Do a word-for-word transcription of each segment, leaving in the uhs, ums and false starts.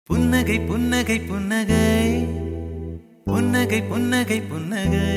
புன்னகை புன்னகை புன்னகை புன்னகை புன்னகை புன்னகை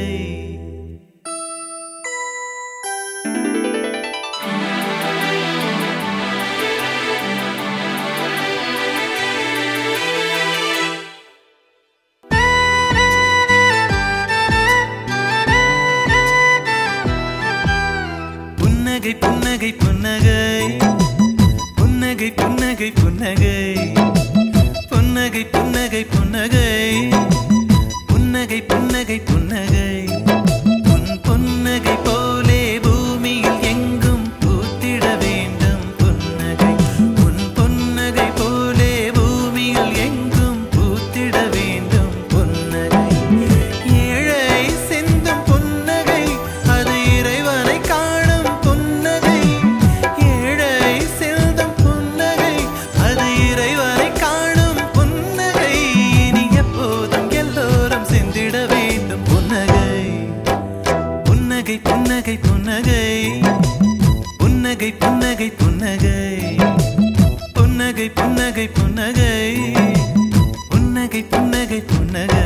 புன்னகை புன்னகை புன்னகை புன்னகை புன்னகை புன்னகை புன்னகை புன்னகை புன்னகை புன்னகை புன்னகை புன்னகை உன் புன்னகை போலே பூமியில் எங்கும் பூத்திட வேண்டும் புன்னகை உன் புன்னகை போலே பூமியில் எங்கும் பூத்திட வேண்டும் புன்னகை ஏழை சிந்தும் புன்னகை அது இறைவனை காணும் புன்னகை ஏழை சிந்தும் புன்னகை அது இறைவனை காணும் புன்னகை இனி எப்போதும் எல்லோரும் சிந்திட வேண்டும் புன்னகை புன்னகை புன்னகை புன்னகை புன்னகை புன்னகை புன்னகை புன்னகை புன்னகை புன்னகை புன்னகை புன்னகை புன்னகை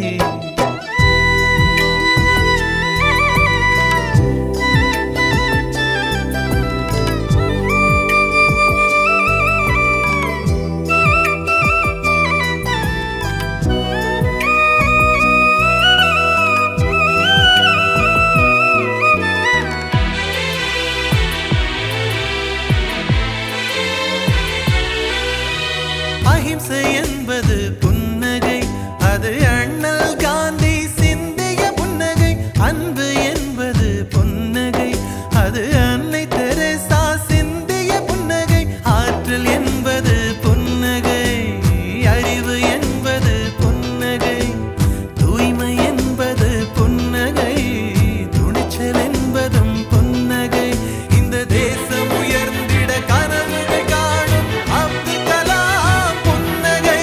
அஹிம்சை என்பது புன்னகை அது அண்ணல் காந்தி சிந்திய புன்னகை அன்பு என்பது புன்னகை அது அன்னை தெரேசா சிந்திய புன்னகை ஆற்றல் என்பது புன்னகை அறிவு என்பது புன்னகை தூய்மை என்பது புன்னகை துணிச்சல் என்பதும் புன்னகை இந்த தேசம் உயர்ந்திட கனவுகள் காணும் அப்துல் கலாம் புன்னகை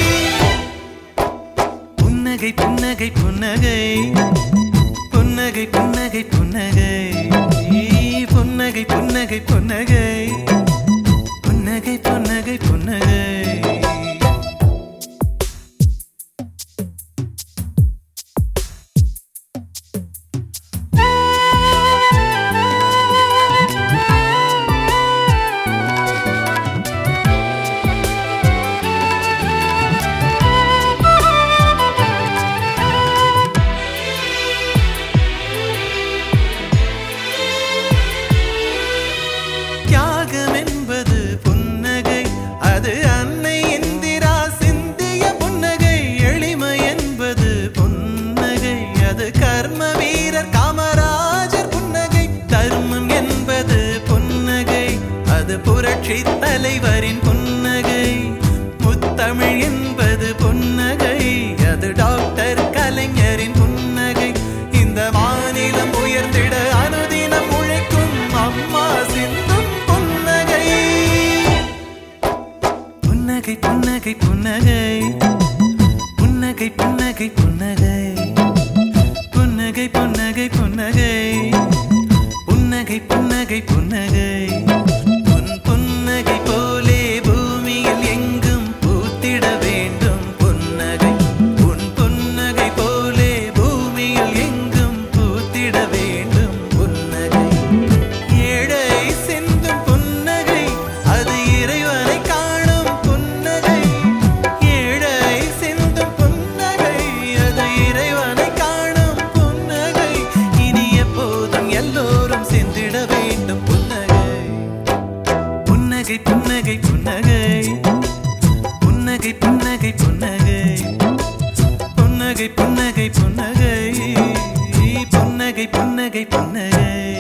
புன்னகை புன்னகை புன்னகை புன்னகை புன்னகை புன்னகை புன்னகை புன்னகை புன்னகை புன்னகை புன்னகை தியாகம் என்பது புன்னகை அது அன்னை இந்திரா சிந்திய புன்னகை எளிமை என்பது புன்னகை அது கர்ம வீரர் காமராஜர் புன்னகை தர்மம் என்பது புன்னகை அது புரட்சி தலைவரின் புன்னகை முத்தமிழ் என்பது புன்னகை அது டாக்டர் கலைஞரின் புன்னகை இந்த மாநிலம் உயர்ந்திட அனுதினம் உழைக்கும் அம்மா சிந்தும் புன்னகை புன்னகை புன்னகை புன்னகை புன்னகை புன்னகை புன்னகை புன்னகை புன்னகை புன்னகை புன்னகை புன்னகை புன்னகை உன் புன்னகை போலே பூமியில் எங்கும் பூத்திட வேண்டும் புன்னகை உன் புன்னகை போலே பூமியில் எங்கும் பூத்திட வேண்டும் புன்னகை ஏழை சிந்தும் புன்னகை அது இறைவனை காணும் புன்னகை ஏழை சிந்தும் புன்னகை அது இறைவனை காணும் புன்னகை இனி எப்போதும் எல்லோரும் சிந்திட வேண்டும் புன்னகை புன்னகை புன்னகை புன்னகை புன்னகை புன்னகை புன்னகை புன்னகை புன்னகை புன்னகை புன்னகை புன்னகை புன்னகை